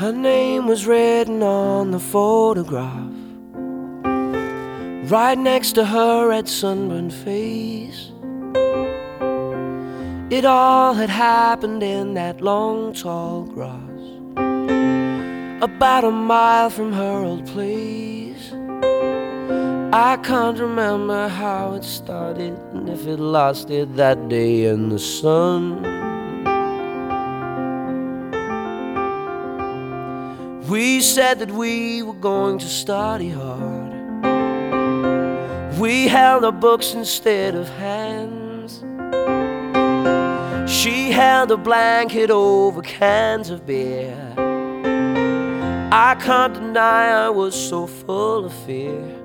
Her name was written on the photograph, right next to her red sunburned face. It all had happened in that long tall grass, about a mile from her old place. I can't remember how it started and if it lasted that day in the sun. We said that we were going to study hard. We held our books instead of hands. She held a blanket over cans of beer. I can't deny I was so full of fear.